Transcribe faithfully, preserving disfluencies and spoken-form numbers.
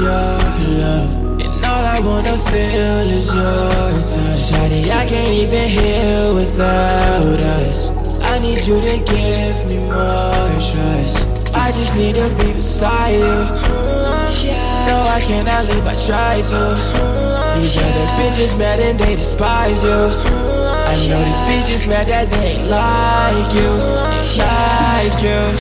your love, and all I wanna feel is your touch. Shawty, I can't even heal without us. I need you to give me more trust. I just need to be beside you. Yeah. No, I cannot leave, I try to. These other bitches mad and they despise you. I know these bitches mad that they ain't like you, like you.